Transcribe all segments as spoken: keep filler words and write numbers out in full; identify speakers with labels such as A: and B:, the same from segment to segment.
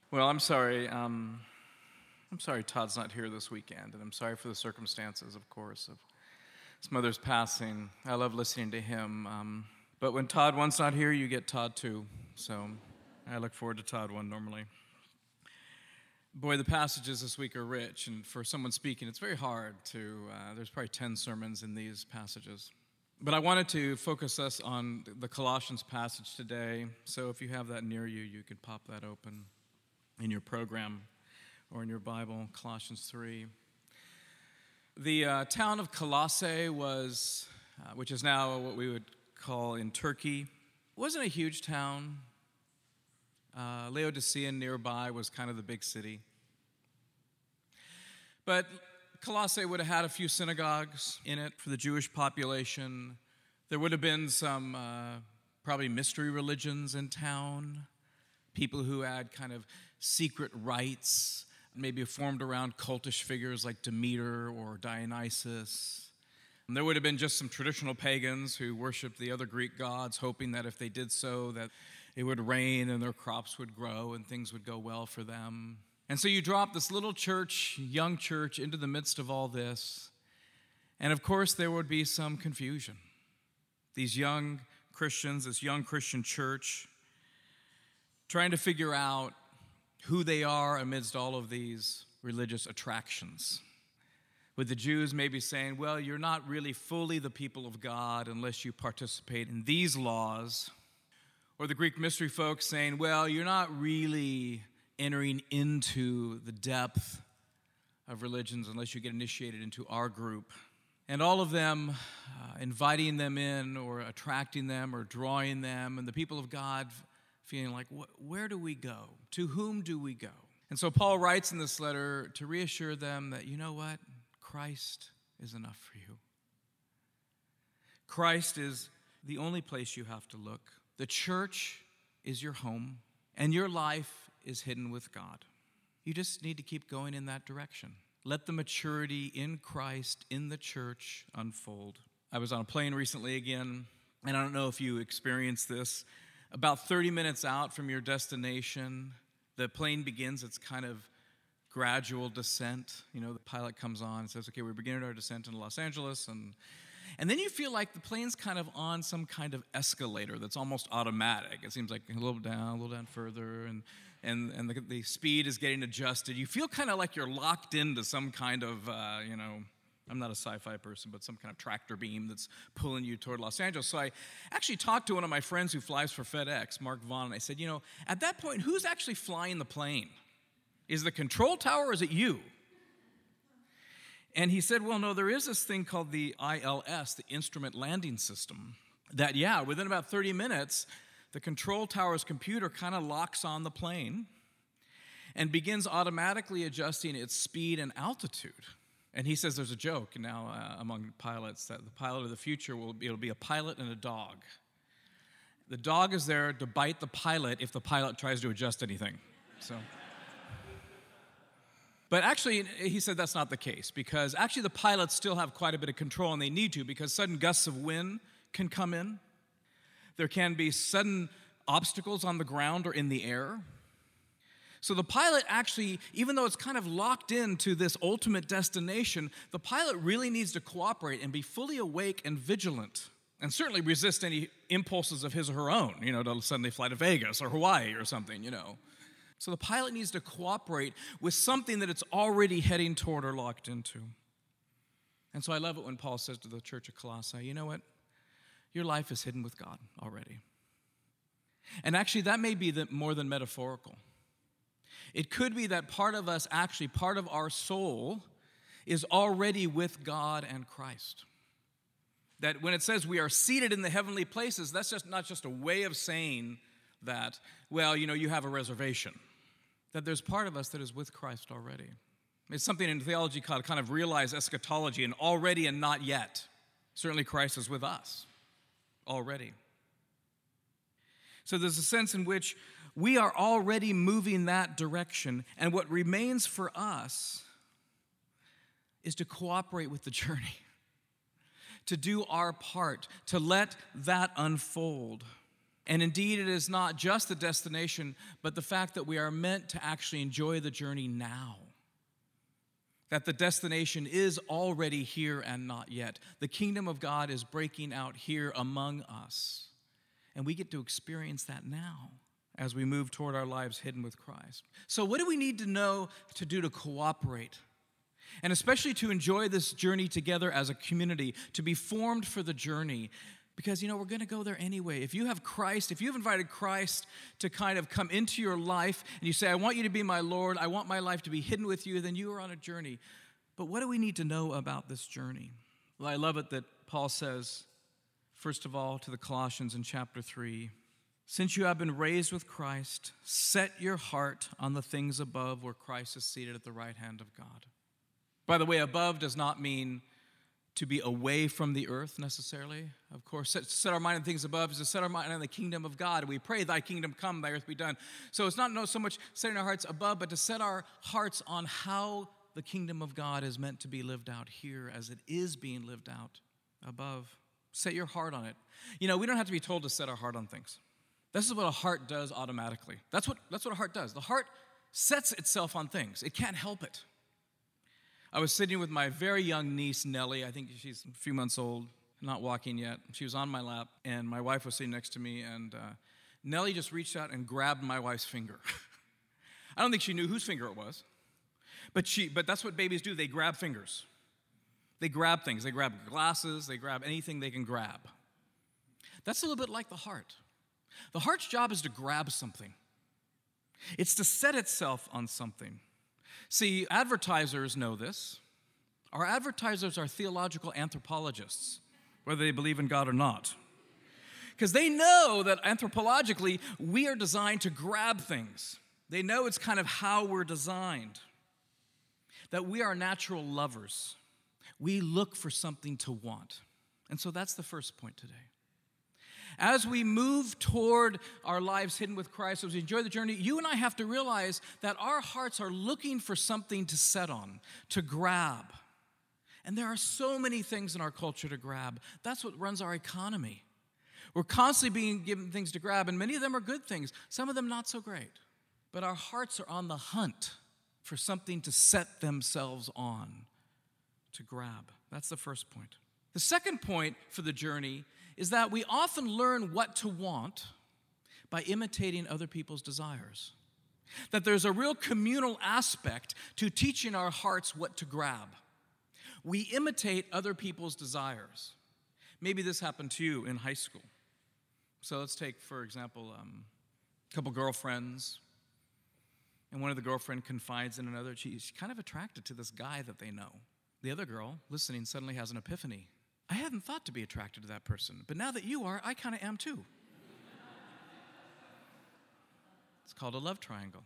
A: Well, I'm sorry. Um, I'm sorry Todd's not here this weekend, and I'm sorry for the circumstances, of course, of his mother's passing. I love listening to him. Um, but when Todd one's not here, you get Todd too. So I look forward to Todd one normally. Boy, the passages this week are rich, and for someone speaking, it's very hard to, uh, there's probably ten sermons in these passages. But I wanted to focus us on the Colossians passage today. So if you have that near you, you could pop that open in your program or in your Bible, Colossians three. The uh, town of Colossae was, uh, which is now what we would call in Turkey, wasn't a huge town. Uh, Laodicea nearby was kind of the big city. But Colossae would have had a few synagogues in it for the Jewish population. There would have been some uh, probably mystery religions in town, people who had kind of secret rites, maybe formed around cultish figures like Demeter or Dionysus. And there would have been just some traditional pagans who worshiped the other Greek gods, hoping that if they did so, that it would rain and their crops would grow and things would go well for them. And so you drop this little church, young church, into the midst of all this. And of course, there would be some confusion. These young Christians, this young Christian church, trying to figure out who they are amidst all of these religious attractions. With the Jews maybe saying, well, you're not really fully the people of God unless you participate in these laws. Or the Greek mystery folks saying, well, you're not really entering into the depth of religions unless you get initiated into our group. And all of them uh, inviting them in or attracting them or drawing them, and the people of God feeling like, where do we go? To whom do we go? And so Paul writes in this letter to reassure them that, you know what? Christ is enough for you. Christ is the only place you have to look. The church is your home, and your life is hidden with God. You just need to keep going in that direction. Let the maturity in Christ, in the church, unfold. I was on a plane recently again, and I don't know if you experienced this. About thirty minutes out from your destination, the plane begins its kind of gradual descent. You know, the pilot comes on and says, okay, we're beginning our descent into Los Angeles. And, and then you feel like the plane's kind of on some kind of escalator that's almost automatic. It seems like a little down, a little down further, and, and, and the, the speed is getting adjusted. You feel kind of like you're locked into some kind of, uh, you know, I'm not a sci-fi person, but some kind of tractor beam that's pulling you toward Los Angeles. So I actually talked to one of my friends who flies for FedEx, Mark Vaughn, and I said, you know, at that point, who's actually flying the plane? Is it the control tower or is it you? And he said, well, no, there is this thing called the I L S, the Instrument Landing System, that, yeah, within about thirty minutes, the control tower's computer kind of locks on the plane and begins automatically adjusting its speed and altitude. And he says there's a joke now uh, among pilots that the pilot of the future will be, it'll be a pilot and a dog. The dog is there to bite the pilot if the pilot tries to adjust anything. So, but actually, he said that's not the case, because actually the pilots still have quite a bit of control, and they need to, because sudden gusts of wind can come in. There can be sudden obstacles on the ground or in the air. So the pilot actually, even though it's kind of locked into this ultimate destination, the pilot really needs to cooperate and be fully awake and vigilant, and certainly resist any impulses of his or her own, you know, to suddenly fly to Vegas or Hawaii or something, you know. So the pilot needs to cooperate with something that it's already heading toward or locked into. And so I love it when Paul says to the church of Colossae, you know what? Your life is hidden with God already. And actually, that may be the, more than metaphorical. It could be that part of us, actually, part of our soul is already with God and Christ. That when it says we are seated in the heavenly places, that's just not just a way of saying that, well, you know, you have a reservation. That there's part of us that is with Christ already. It's something in theology called kind of realized eschatology, and already and not yet. Certainly Christ is with us already. So there's a sense in which we are already moving that direction, and what remains for us is to cooperate with the journey, to do our part, to let that unfold. And indeed, it is not just the destination, but the fact that we are meant to actually enjoy the journey now. That the destination is already here and not yet. The kingdom of God is breaking out here among us. And we get to experience that now as we move toward our lives hidden with Christ. So what do we need to know to do to cooperate? And especially to enjoy this journey together as a community, to be formed for the journey. Because, you know, we're going to go there anyway. If you have Christ, if you've invited Christ to kind of come into your life, and you say, I want you to be my Lord, I want my life to be hidden with you, then you are on a journey. But what do we need to know about this journey? Well, I love it that Paul says, first of all, to the Colossians in chapter three, since you have been raised with Christ, set your heart on the things above where Christ is seated at the right hand of God. By the way, above does not mean to be away from the earth necessarily. Of course, set, set our mind on things above is to set our mind on the kingdom of God. We pray, thy kingdom come, thy earth be done. So it's not no, so much setting our hearts above, but to set our hearts on how the kingdom of God is meant to be lived out here as it is being lived out above. Set your heart on it. You know, we don't have to be told to set our heart on things. This is what a heart does automatically. That's what, that's what a heart does. The heart sets itself on things. It can't help it. I was sitting with my very young niece, Nellie. I think she's a few months old, not walking yet. She was on my lap, and my wife was sitting next to me, and uh, Nellie just reached out and grabbed my wife's finger. I don't think she knew whose finger it was, but she. But that's what babies do. They grab fingers. They grab things. They grab glasses. They grab anything they can grab. That's a little bit like the heart. The heart's job is to grab something. It's to set itself on something. See, advertisers know this. Our advertisers are theological anthropologists, whether they believe in God or not. Because they know that anthropologically, we are designed to grab things. They know it's kind of how we're designed. That we are natural lovers. We look for something to want. And so that's the first point today. As we move toward our lives hidden with Christ, as we enjoy the journey, you and I have to realize that our hearts are looking for something to set on, to grab. And there are so many things in our culture to grab. That's what runs our economy. We're constantly being given things to grab, and many of them are good things, some of them not so great. But our hearts are on the hunt for something to set themselves on, to grab. That's the first point. The second point for the journey is that we often learn what to want by imitating other people's desires. That there's a real communal aspect to teaching our hearts what to grab. We imitate other people's desires. Maybe this happened to you in high school. So let's take, for example, um, a couple girlfriends, and one of the girlfriend confides in another. She's kind of attracted to this guy that they know. The other girl, listening, suddenly has an epiphany. I hadn't thought to be attracted to that person, but now that you are, I kind of am too. It's called a love triangle.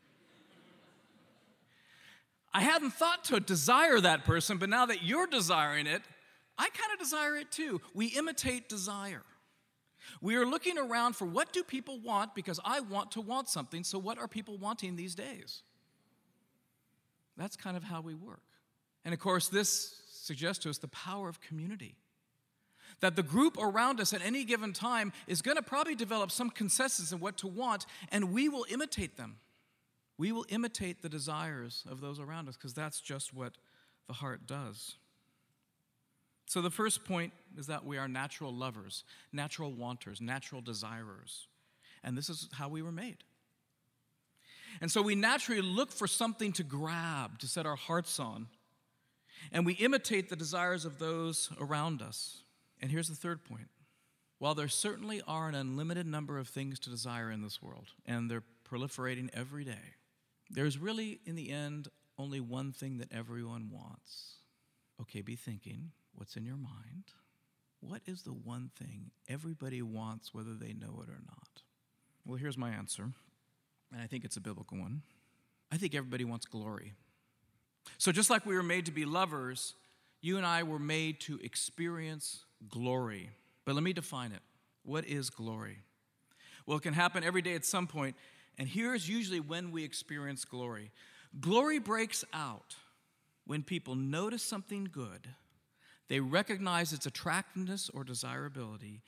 A: I hadn't thought to desire that person, but now that you're desiring it, I kind of desire it too. We imitate desire. We are looking around for what do people want because I want to want something, so what are people wanting these days? That's kind of how we work. And of course, this suggests to us the power of community. That the group around us at any given time is going to probably develop some consensus in what to want, and we will imitate them. We will imitate the desires of those around us because that's just what the heart does. So the first point is that we are natural lovers, natural wanters, natural desirers. And this is how we were made. And so we naturally look for something to grab, to set our hearts on. And we imitate the desires of those around us. And here's the third point. While there certainly are an unlimited number of things to desire in this world, and they're proliferating every day, there's really, in the end, only one thing that everyone wants. Okay, be thinking, what's in your mind? What is the one thing everybody wants, whether they know it or not? Well, here's my answer, and I think it's a biblical one. I think everybody wants glory. So just like we were made to be lovers, you and I were made to experience glory. But let me define it. What is glory? Well, it can happen every day at some point, and here's usually when we experience glory. Glory breaks out when people notice something good, they recognize its attractiveness or desirability,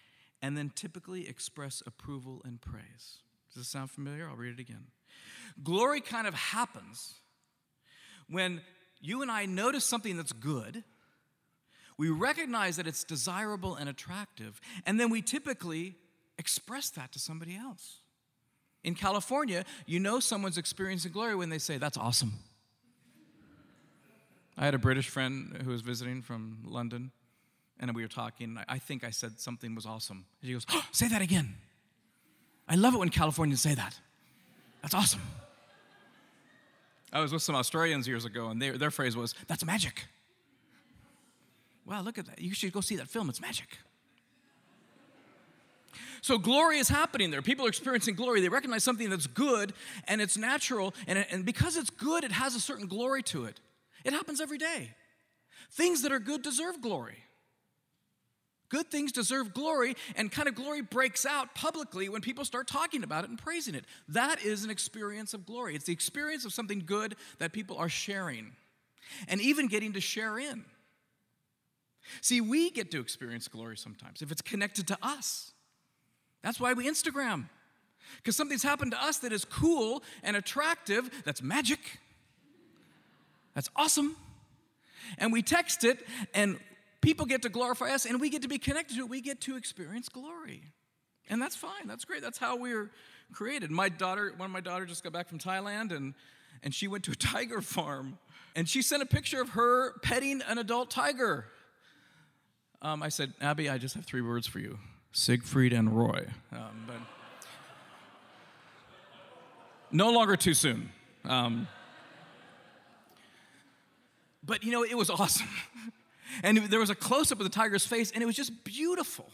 A: and then typically express approval and praise. Does this sound familiar? I'll read it again. Glory kind of happens when you and I notice something that's good, we recognize that it's desirable and attractive, and then we typically express that to somebody else. In California, you know someone's experiencing glory when they say, "That's awesome." I had a British friend who was visiting from London, and we were talking. I think I said something was awesome. And she goes, "Oh, say that again. I love it when Californians say that. That's awesome." I was with some Australians years ago, and they, their phrase was, "That's magic." Wow, look at that. You should go see that film. It's magic. So glory is happening there. People are experiencing glory. They recognize something that's good, and it's natural, and, it, and because it's good, it has a certain glory to it. It happens every day. Things that are good deserve glory. Good things deserve glory, and kind of glory breaks out publicly when people start talking about it and praising it. That is an experience of glory. It's the experience of something good that people are sharing, and even getting to share in. See, we get to experience glory sometimes if it's connected to us. That's why we Instagram, because something's happened to us that is cool and attractive, that's magic, that's awesome, and we text it, and people get to glorify us, and we get to be connected to it. We get to experience glory, and that's fine. That's great. That's how we're created. My daughter, one of my daughters just got back from Thailand, and, and she went to a tiger farm, and she sent a picture of her petting an adult tiger. Um, I said, "Abby, I just have three words for you. Siegfried and Roy." Um, but no longer too soon. Um, but, you know, it was awesome. And there was a close-up of the tiger's face, and it was just beautiful.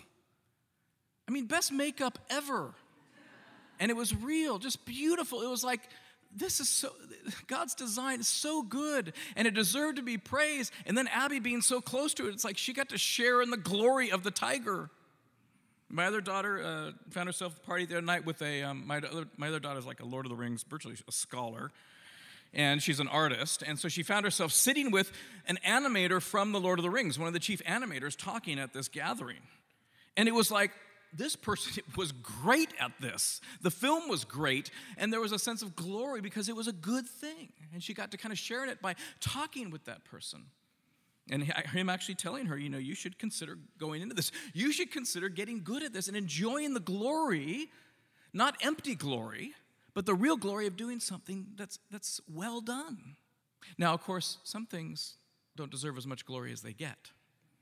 A: I mean, best makeup ever. And it was real, just beautiful. It was like, this is so, God's design is so good, and it deserved to be praised. And then Abby being so close to it, it's like she got to share in the glory of the tiger. My other daughter uh, found herself at the party the other night with a, um, my, other, my other daughter's like a Lord of the Rings, virtually a scholar, and she's an artist, and so she found herself sitting with an animator from the Lord of the Rings, one of the chief animators, talking at this gathering. And it was like, this person was great at this. The film was great, and there was a sense of glory because it was a good thing. And she got to kind of share in it by talking with that person. And him actually telling her, you know, you should consider going into this. You should consider getting good at this and enjoying the glory, not empty glory, but the real glory of doing something that's that's well done. Now, of course, some things don't deserve as much glory as they get.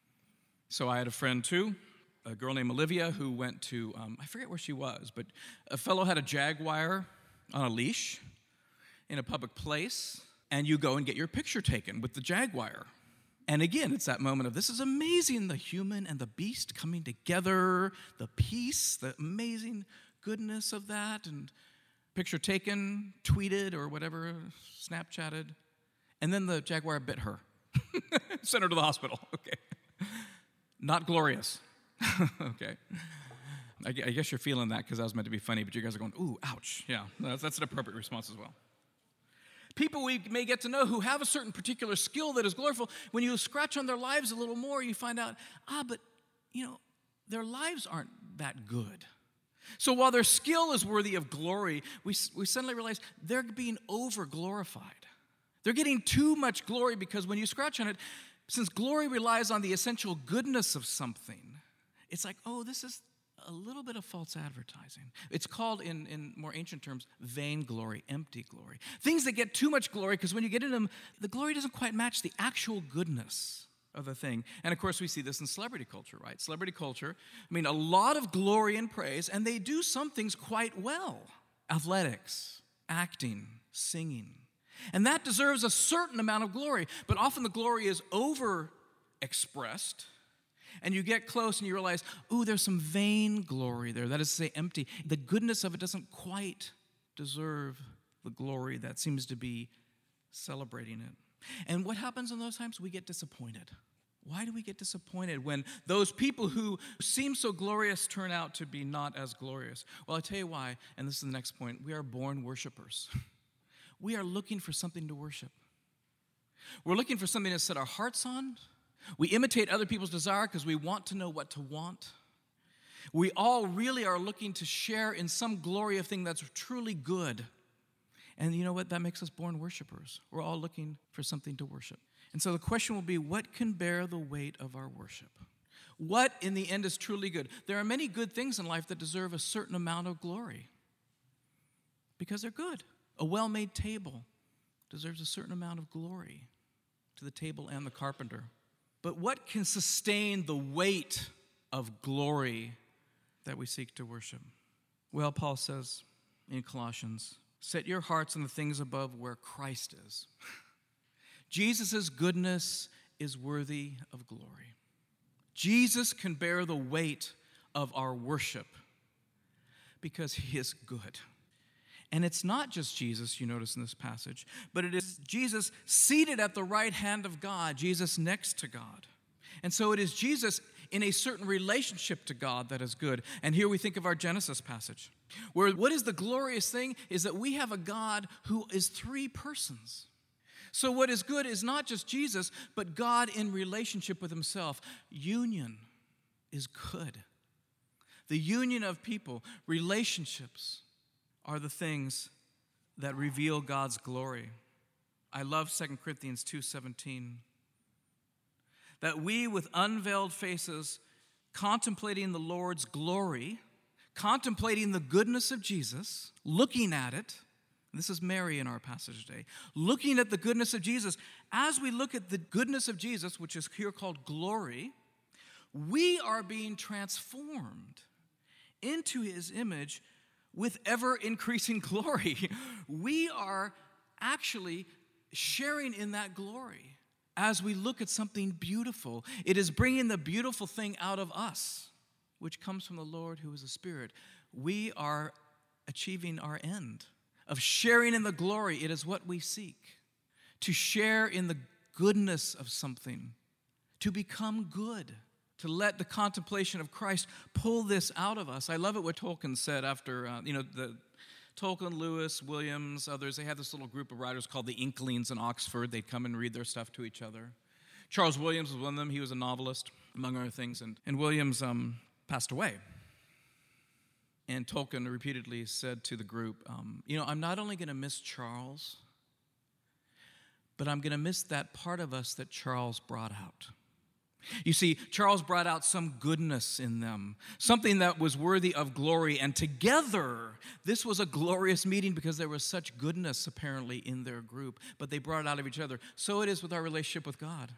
A: So I had a friend, too, a girl named Olivia, who went to, um, I forget where she was, but a fellow had a jaguar on a leash in a public place, and you go and get your picture taken with the jaguar. And again, it's that moment of, this is amazing, the human and the beast coming together, the peace, the amazing goodness of that, and picture taken, tweeted, or whatever, Snapchatted, and then the jaguar bit her, sent her to the hospital. Okay, not glorious. Okay, I guess you're feeling that because that was meant to be funny, but you guys are going, ooh, ouch. Yeah, that's, that's an appropriate response as well. People we may get to know who have a certain particular skill that is gloriful, when you scratch on their lives a little more, you find out, ah, but, you know, their lives aren't that good. So while their skill is worthy of glory, we, we suddenly realize they're being over-glorified. They're getting too much glory because when you scratch on it, since glory relies on the essential goodness of something, it's like, oh, this is a little bit of false advertising. It's called, in, in more ancient terms, vain glory, empty glory. Things that get too much glory because when you get into them, the glory doesn't quite match the actual goodness of the thing. And of course, we see this in celebrity culture, right? Celebrity culture, I mean, a lot of glory and praise, and they do some things quite well. Athletics, acting, singing. And that deserves a certain amount of glory, but often the glory is over-expressed, and you get close and you realize, ooh, there's some vain glory there. That is to say, empty. The goodness of it doesn't quite deserve the glory that seems to be celebrating it. And what happens in those times? We get disappointed. Why do we get disappointed when those people who seem so glorious turn out to be not as glorious? Well, I'll tell you why, and this is the next point. We are born worshipers. We are looking for something to worship. We're looking for something to set our hearts on. We imitate other people's desire because we want to know what to want. We all really are looking to share in some glory of thing that's truly good. And you know what? That makes us born worshipers. We're all looking for something to worship. And so the question will be, what can bear the weight of our worship? What in the end is truly good? There are many good things in life that deserve a certain amount of glory because they're good. A well-made table deserves a certain amount of glory to the table and the carpenter. But what can sustain the weight of glory that we seek to worship? Well, Paul says in Colossians, set your hearts on the things above where Christ is. Jesus' goodness is worthy of glory. Jesus can bear the weight of our worship because he is good. And it's not just Jesus, you notice in this passage, but it is Jesus seated at the right hand of God, Jesus next to God. And so it is Jesus in a certain relationship to God that is good. And here we think of our Genesis passage, where what is the glorious thing is that we have a God who is three persons. So what is good is not just Jesus, but God in relationship with himself. Union is good. The union of people, relationships, are the things that reveal God's glory. I love Second Corinthians two seventeen. That we with unveiled faces, contemplating the Lord's glory, contemplating the goodness of Jesus, looking at it, this is Mary in our passage today, looking at the goodness of Jesus. As we look at the goodness of Jesus, which is here called glory, we are being transformed into his image with ever-increasing glory. We are actually sharing in that glory as we look at something beautiful. It is bringing the beautiful thing out of us, which comes from the Lord who is a Spirit. We are achieving our end of sharing in the glory. It is what we seek, to share in the goodness of something, to become good, to let the contemplation of Christ pull this out of us. I love it what Tolkien said after, uh, you know, the Tolkien, Lewis, Williams, others, they had this little group of writers called the Inklings in Oxford. They'd come and read their stuff to each other. Charles Williams was one of them. He was a novelist, among other things, and, and Williams um, passed away. And Tolkien repeatedly said to the group, um, you know, I'm not only going to miss Charles, but I'm going to miss that part of us that Charles brought out. You see, Charles brought out some goodness in them, something that was worthy of glory, and together, this was a glorious meeting because there was such goodness apparently in their group, but they brought it out of each other. So it is with our relationship with God.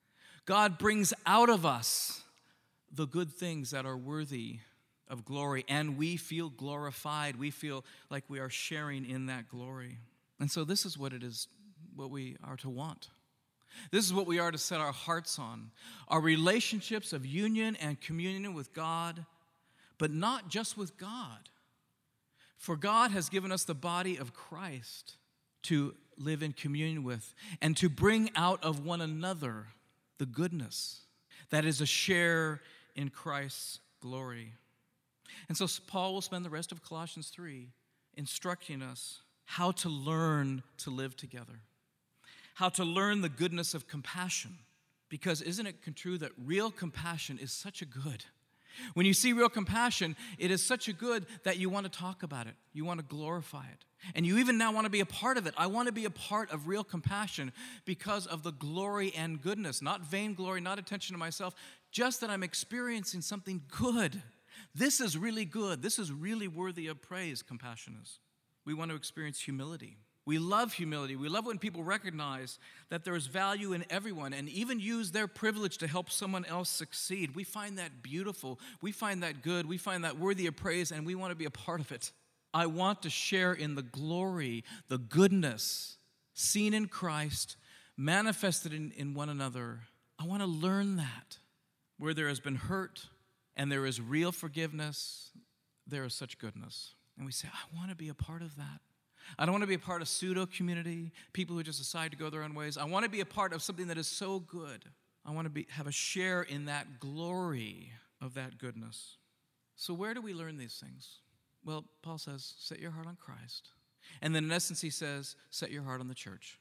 A: God brings out of us the good things that are worthy of glory, and we feel glorified. We feel like we are sharing in that glory. And so this is what it is, what we are to want. This is what we are to set our hearts on, our relationships of union and communion with God, but not just with God. For God has given us the body of Christ to live in communion with and to bring out of one another the goodness that is a share in Christ's glory. And so Paul will spend the rest of Colossians three instructing us how to learn to live together, how to learn the goodness of compassion. Because isn't it true that real compassion is such a good? When you see real compassion, it is such a good that you want to talk about it. You want to glorify it. And you even now want to be a part of it. I want to be a part of real compassion because of the glory and goodness. Not vainglory, not attention to myself, just that I'm experiencing something good. This is really good. This is really worthy of praise, compassion is. We want to experience humility. We love humility. We love when people recognize that there is value in everyone and even use their privilege to help someone else succeed. We find that beautiful. We find that good. We find that worthy of praise, and we want to be a part of it. I want to share in the glory, the goodness seen in Christ, manifested in, in one another. I want to learn that. Where there has been hurt and there is real forgiveness, there is such goodness. And we say, I want to be a part of that. I don't want to be a part of pseudo-community, people who just decide to go their own ways. I want to be a part of something that is so good. I want to be, have a share in that glory of that goodness. So where do we learn these things? Well, Paul says, set your heart on Christ. And then in essence, he says, set your heart on the church.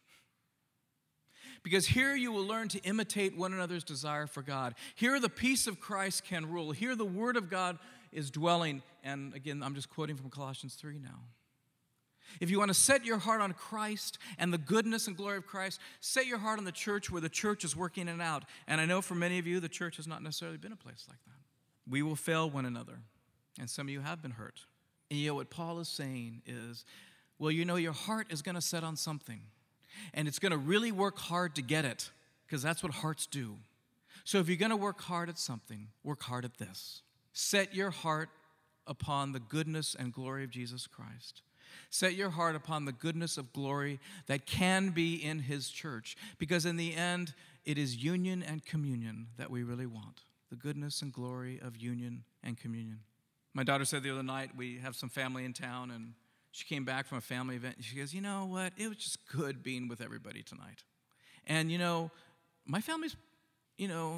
A: Because here you will learn to imitate one another's desire for God. Here the peace of Christ can rule. Here the word of God is dwelling, and again, I'm just quoting from Colossians three now. If you want to set your heart on Christ and the goodness and glory of Christ, set your heart on the church where the church is working it out. And I know for many of you, the church has not necessarily been a place like that. We will fail one another, and some of you have been hurt. And you know what Paul is saying is, well, you know, your heart is going to set on something, and it's going to really work hard to get it, because that's what hearts do. So if you're going to work hard at something, work hard at this. Set your heart upon the goodness and glory of Jesus Christ. Set your heart upon the goodness of glory that can be in his church, because in the end, it is union and communion that we really want. The goodness and glory of union and communion. My daughter said the other night, we have some family in town, and she came back from a family event, and she goes, you know what, it was just good being with everybody tonight. And, you know, my family's, you know,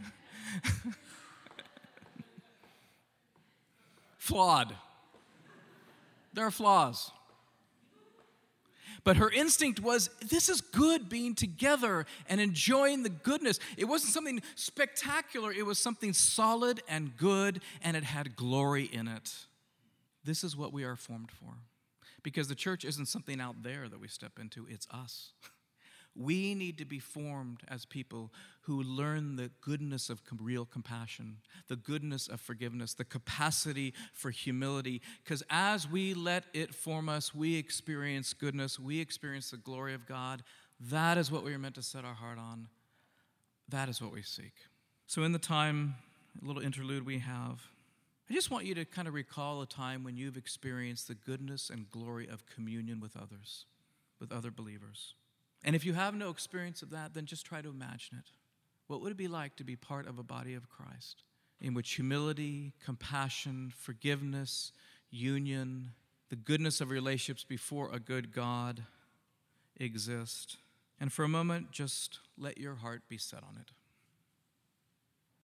A: flawed. There are flaws. But her instinct was, this is good being together and enjoying the goodness. It wasn't something spectacular. It was something solid and good, and it had glory in it. This is what we are formed for. Because the church isn't something out there that we step into. It's us. We need to be formed as people who learn the goodness of real compassion, the goodness of forgiveness, the capacity for humility. Because as we let it form us, we experience goodness, we experience the glory of God. That is what we are meant to set our heart on. That is what we seek. So in the time, a little interlude we have, I just want you to kind of recall a time when you've experienced the goodness and glory of communion with others, with other believers. And if you have no experience of that, then just try to imagine it. What would it be like to be part of a body of Christ in which humility, compassion, forgiveness, union, the goodness of relationships before a good God exist? And for a moment, just let your heart be set on it.